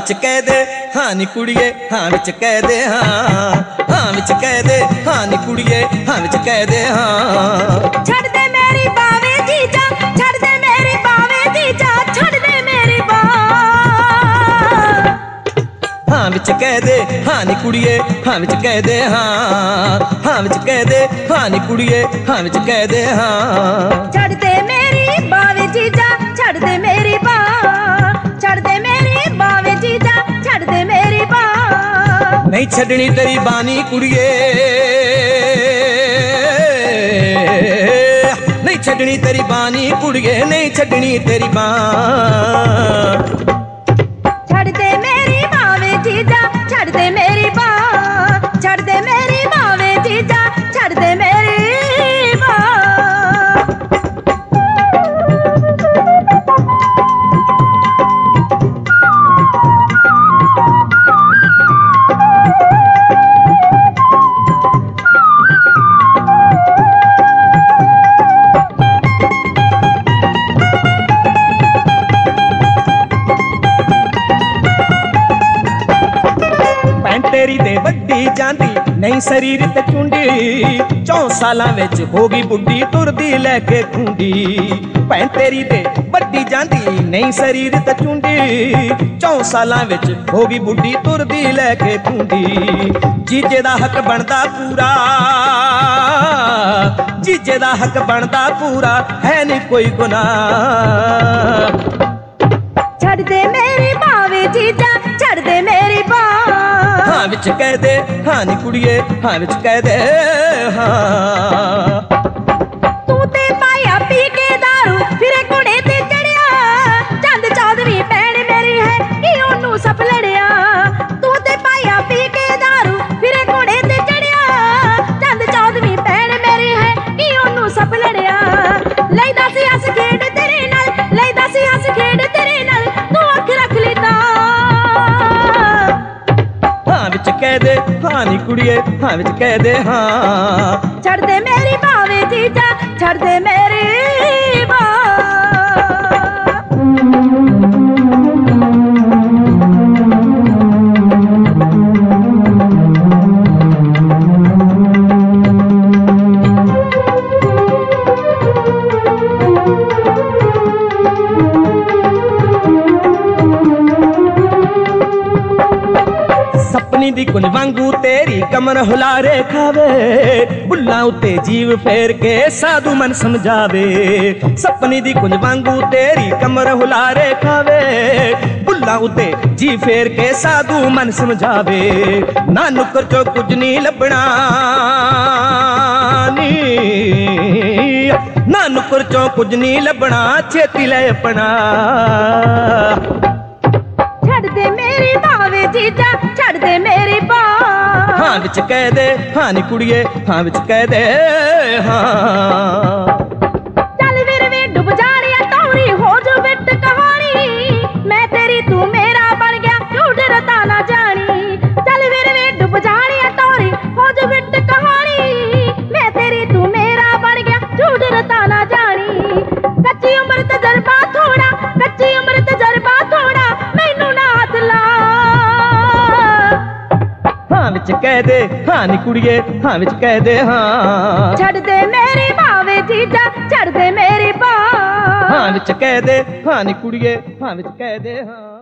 विच कह दे हाँ नी कुड़िए, हाँ विच कह दे हाँ, हाँ विच कह दे हाँ नी कुड़िए, हाँ विच कह दे हाँ। छड़ दे मेरी बावे जीजा, छड़ दे मेरी बावे जीजा, छड़ दे मेरी हाँ विच कह दे हाँ नी कुड़िए, हाँ विच कह दे हाँ, हाँ विच कह दे हाँ नी कुड़िए, हाँ विच कह दे हाँ। छड़ दे मेरी बावे जीजा, छड़ दे मेरी बा, छड़ दे मेरी बावे जीजा, छड़ दे मेरी बा। नहीं छड़नी तेरी बानी कुड़िए, नहीं छड़नी तेरी बानी कुड़िए, नहीं छड़नी तेरी बान। छड़ दे मेरी बावे जीजा, छड़ दे मेरी बा, छड़ दे मेरी बावे जीजा, छड़ दे मेरी बा। तेरी ते वड्डी जांदी नहीं शरीर ते चुंडी, 4 सालां विच हो गई बुड्ढी तुरदी लैके खुंडी। भैन तेरी ते वड्डी जांदी नहीं शरीर ते चुंडी, 4 सालां विच हो गई बुड्ढी तुरदी लैके खुंडी। जीजे दा हक बनदा पूरा, जीजे दा हक बनदा पूरा, है नहीं कोई गुनाह। छड़ दे मेरी बावे जीजा, छड़ दे मेरी बा। हाँ विच कह दे हाँ नी कुड़िए, हाँ विच कह दे हाँ। तू ते पाया पी के दारू फिरे घोड़े ते चढ़िया, चंद चौधरी भैन मेरी है कि ओनू सप लड़िया। तू ते पाया पी के दारू फिरे घोड़े ते चढ़िया, चंद चौधरी भैन मेरी है कि ओनू सप लड़िया। लैदा सी हस खेड तेरे नाल, लैदा सी हस खेड तेरे नाल, तू अख रख लेता। हाँ विच कह दे हाँ नी कुड़िए, हाँ विच कह दे हाँ। छड़ दे मेरी बावे जीजा, छड़ दे मेरी बा। सपनी दी कुंज वांगू तेरी कमर हुलारे खावे, बुल्ला उते जीव फेर के साधु मन समझावे। सपनी दी कुंज वांगू तेरी कमर हुलारे खावे, बुल्ला उते जी फेर के साधु मन समझावे। ना नुकर चो कुछ नहीं लभना नी, ना नुकर चो कुछ नहीं लभना, छेती ले अपना। छड़ दे मेरी बावे जीजा, छड़ दे मेरी बा। हाँ विच कह दे हाँ नी कुड़िए, हाँ विच कह दे हाँ। चल वीर वे डूब जानिया तौरी हो जो बिट कहानी, मैं तेरी तू मेरा बन गया झूठ रता ना जानी। चल वीर वे डूब जानिया तौरी हो जो बिट कहानी, मैं तेरी तू मेरा बन गया झूठ रता ना जानी। कच्ची उम्र तजर्बा थोड़ा, कच्ची उम्र तजर्बा थोड़ा, मैनू ना हाथ ला। हाँ विच कह दे हाँ नी कुड़िए, हाँ विच कह दे हाँ। छड़ दे मेरी बावे जीजा, छड़ दे मेरी बा। हाँ विच कह दे हाँ नी कुड़िए, हाँ विच कह दे हाँ।